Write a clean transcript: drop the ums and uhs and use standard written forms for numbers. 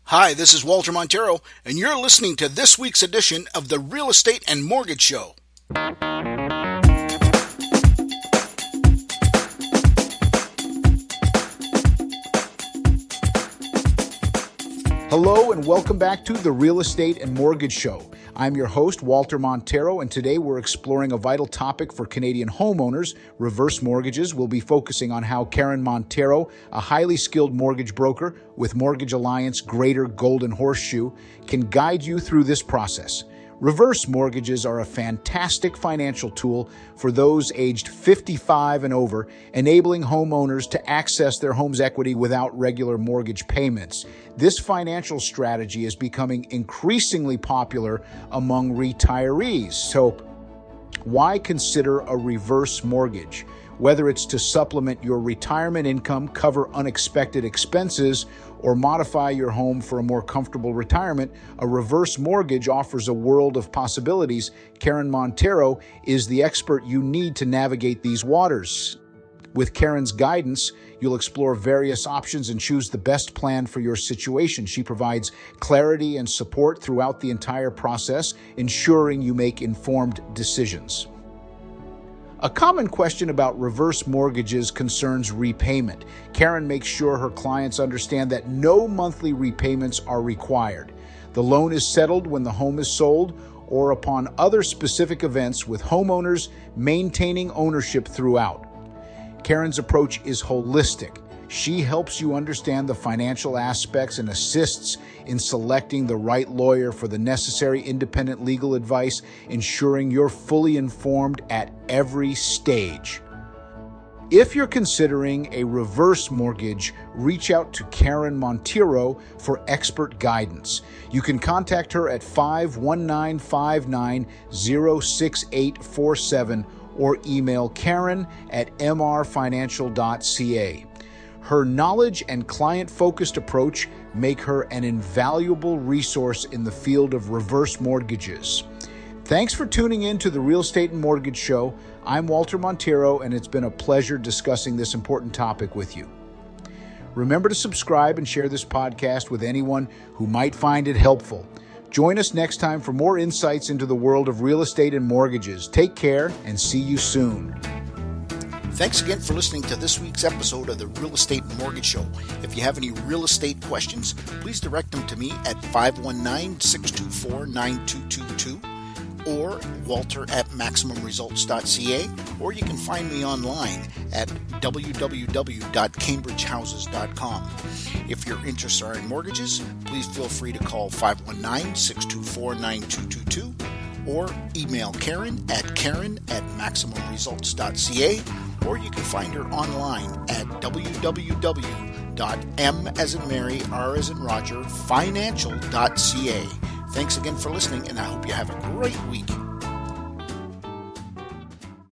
Hi, this is Walter Montero, and you're listening to this week's edition of the Real Estate and Mortgage Show. Hello, and welcome back to the Real Estate and Mortgage Show. I'm your host, Walter Montero, and today we're exploring a vital topic for Canadian homeowners, reverse mortgages. We'll be focusing on how Karen Montero, a highly skilled mortgage broker with Mortgage Alliance Greater Golden Horseshoe, can guide you through this process. Reverse mortgages are a fantastic financial tool for those aged 55 and over, enabling homeowners to access their home's equity without regular mortgage payments. This financial strategy is becoming increasingly popular among retirees. So, why consider a reverse mortgage? Whether it's to supplement your retirement income, cover unexpected expenses, or modify your home for a more comfortable retirement, a reverse mortgage offers a world of possibilities. Karen Montero is the expert you need to navigate these waters. With Karen's guidance, you'll explore various options and choose the best plan for your situation. She provides clarity and support throughout the entire process, ensuring you make informed decisions. A common question about reverse mortgages concerns repayment. Karen makes sure her clients understand that no monthly repayments are required. The loan is settled when the home is sold or upon other specific events, with homeowners maintaining ownership throughout. Karen's approach is holistic. She helps you understand the financial aspects and assists in selecting the right lawyer for the necessary independent legal advice, ensuring you're fully informed at every stage. If you're considering a reverse mortgage, reach out to Karen Montero for expert guidance. You can contact her at 519-59-06847 or email karen@mrfinancial.ca. Her knowledge and client-focused approach make her an invaluable resource in the field of reverse mortgages. Thanks for tuning in to the Real Estate and Mortgage Show. I'm Walter Montero, and it's been a pleasure discussing this important topic with you. Remember to subscribe and share this podcast with anyone who might find it helpful. Join us next time for more insights into the world of real estate and mortgages. Take care and see you soon. Thanks again for listening to this week's episode of the Real Estate and Mortgage Show. If you have any real estate questions, please direct them to me at 519-624-9222 or walter@maximumresults.ca, or you can find me online at www.cambridgehouses.com. If your interests are in mortgages, please feel free to call 519-624-9222 or email Karen at karen@maximumresults.ca, or you can find her online at www.m as in Mary, R as in Roger, financial.ca. Thanks again for listening, and I hope you have a great week.